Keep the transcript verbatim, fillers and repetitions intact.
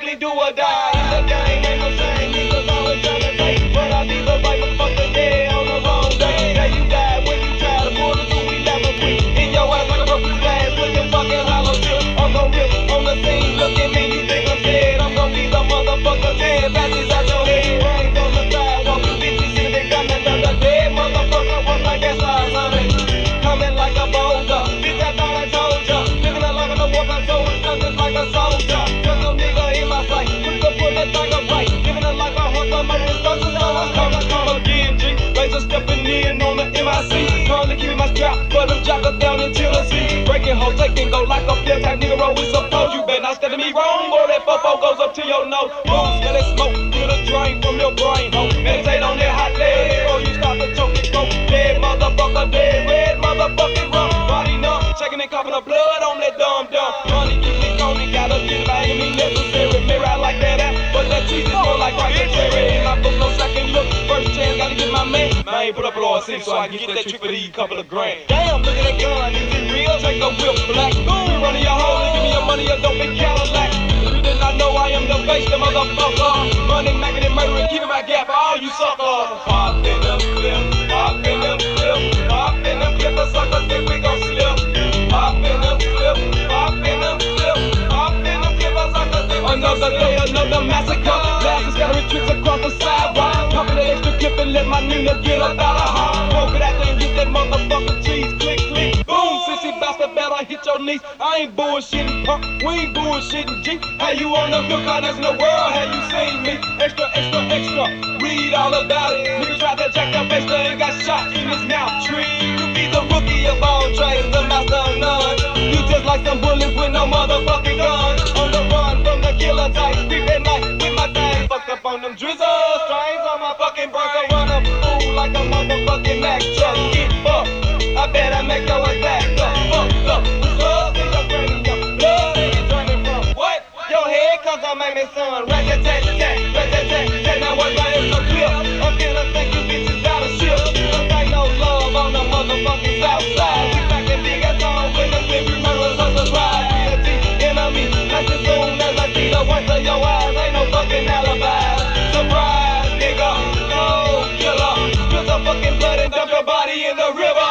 strictly do or die. In the game ain't no shame, niggas always trying to take, but I be the right motherfucker dead on the wrong day. Now you died when you try to pull the two eleven quick. In your ass like a broken glass, looking fucking hollow tip. I'm gon' rip on the scene, look at me, you think I'm dead. I'm gon' be the motherfucker dead, passes out your head. Brains on the sidewalk, you bitches see they got another dead motherfucker. One like that size, honey. Coming like a boulder, bitch, I thought I told ya. Living a life in the war, I'm so just like a soldier. Just a nigga in my sight, quick to pull that thing up right. Living a life I hunt, I'm murdering structures, so I'm coming, come again, G. Razor stepping in on the M I C. Trying to keep my strap, but them jockers down in Tennessee. Breaking hoes, taking go like a flip type nigga roll with some toes. You better not step to me wrong, boy, that fofo goes up to your nose. Boom, smell that smoke, feel the drain from your brain, ho. Meditate on that hot leg, before you stop to choke and go. Dead motherfucker, dead red motherfucking rum. Body numb, checking and coughing the blood on that dumb dumb. Money keep me going, gotta get it by any necessary. Mirror I like that ass, but that cheese is more like rocket cherry. In my book, no second look, first chance, gotta get my man. Man, put up a low city so I can get that trick for these couple of grand. Damn, look at that gun, is it real? Take a whip, black. Boom, run in your hole and give me your money, a dope and Cadillac. You did not know I am the face, the motherfucker. Money, making it murdering, keeping my gap, all you suckers. Pop in them clips, pop in them clips, pop in them clips, the suckers think we gon' slip. Pop in them clips, pop in them clips, pop in them clips, the suckers think we gon' slip. Another day, another massacre, glasses scattering tricks across the sidewalk. Popping the extra clip and let my nigga get up out of home. Poke it out there and get that motherfucking cheese, click, click. Boom, sissy bastard, better hit your knees. I ain't bullshitting, punk, we ain't bullshitting, G. How you on the good corners in the world, have you seen me? Extra, extra, extra, read all about it. Niggas tried to jack up extra and got shot in his mouth. Tree, you be the rookie of all trades, the master of none. You just like some bullets with no motherfucking gun. On the run from the killer type, creep at night with my thing. Fucked up on them drizzles, strains on my fucking brain. So run a fool like a motherfucking Mack truck. Get fucked, I bet I make your ass back up. Fucked up, love in your brain, your blood ain't it turning from what? Your head cause I make me son. Rat tat tat tat, rat tat tat tat. Now what my is so clear? I'm gonna think you bitches out of shit. Cause ain't no love on the motherfucking south side. We back in big ass on when the baby murderers are surprised. Be a T enemy, that's as soon as I see the whites of your eyes. Ain't no fucking alibi. Surprise, nigga, no killer. Spit the fucking blood and dump your body in the river.